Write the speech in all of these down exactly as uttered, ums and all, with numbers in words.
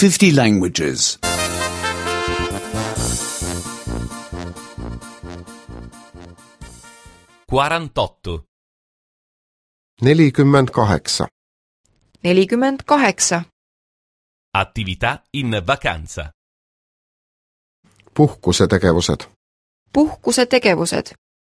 fifty languages. quarantotto. nelikümmend kaheksa. nelikümmend kaheksa. Attività in vacanza. Puhkusetegevused. Puhkusetegevused.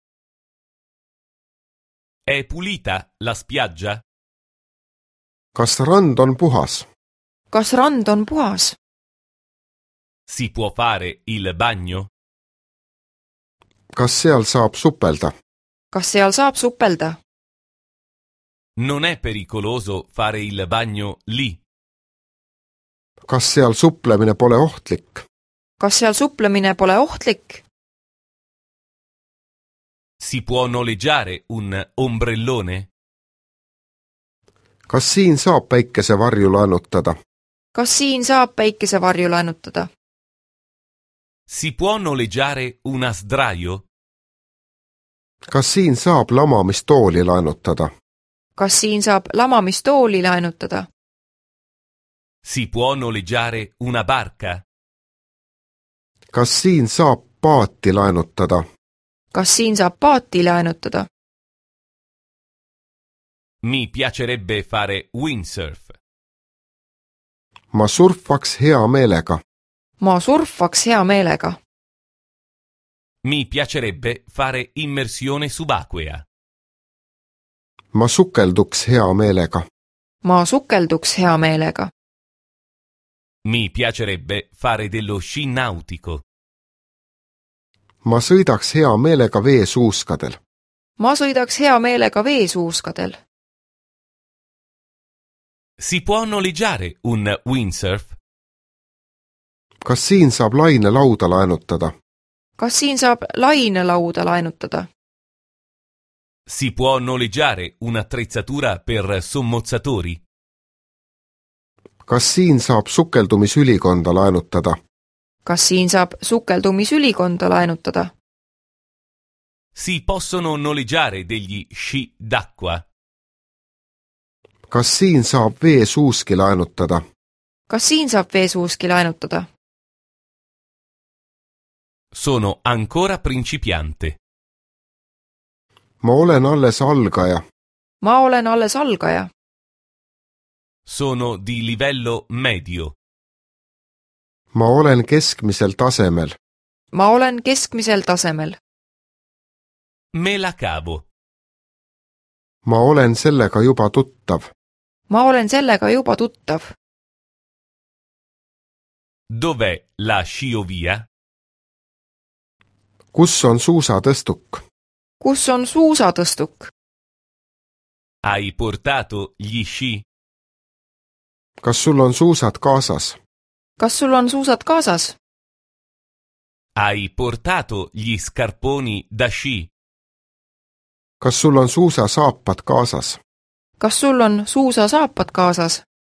È pulita la spiaggia? Kas rand on puhas? Kas rand on puhas? Si può fare il bagno? Kas seal saab supelda? Kas seal saab supelda? Non è pericoloso fare il bagno lì? Kas seal suplemine pole ohtlik? Kas seal suplemine pole ohtlik? Si può noleggiare un ombrellone? Kas siin saab päikesevarju laenutada? Kas siin saab päikesevarju laenutada? Si può noleggiare una sdraio? Kas siin saab lamamistooli laenutada? Kas siin saab lamamistooli laenutada? Si può noleggiare una barca? Kas siin saab paati laenutada? Kas siin saab paati laenutada? Mi piacerebbe fare windsurf. Ma surfaks hea meelega. Ma surfaks hea meelega. Mi piacerebbe fare immersione subacquea. Ma sukelduks hea meelega. Ma sukelduks hea meelega. Mi piacerebbe fare dello sci nautico. Ma sõidaks hea meelega veesuuskadel. Ma sõidaks hea meelega veesuuskadel. Si può noleggiare un windsurf? Kas siin saab lainelauda laenutada? Kas siin saab lainelauda laenutada? Si può noleggiare un'attrezzatura per sommozzatori? Kas siin saab sukeldumisülikonda laenutada? Kas siin saab sukeldumisülikonda laenutada? Si possono noleggiare degli sci d'acqua? Kas siin saab veesuuski laenutada? Kas siin saab veesuuski laenutada? Sono ancora principiante. Ma olen alles algaja. Ma olen alles algaja. Sono di livello medio. Ma olen keskmisel tasemel. Ma olen keskmisel tasemel. Me la cavo. Ma olen sellega juba tuttav. Ma olen sellega juba tuttav. Dov'è la sciovia? Kus on suusatõstuk? Kus on suusatõstuk? Hai portato gli sci? Kas sul on suusad kaasas? Kas sul on suusad kaasas? Hai portato gli scarponi da sci? Kas sul on suusasaapad kaasas? Kas sul on suusasaapad kaasas?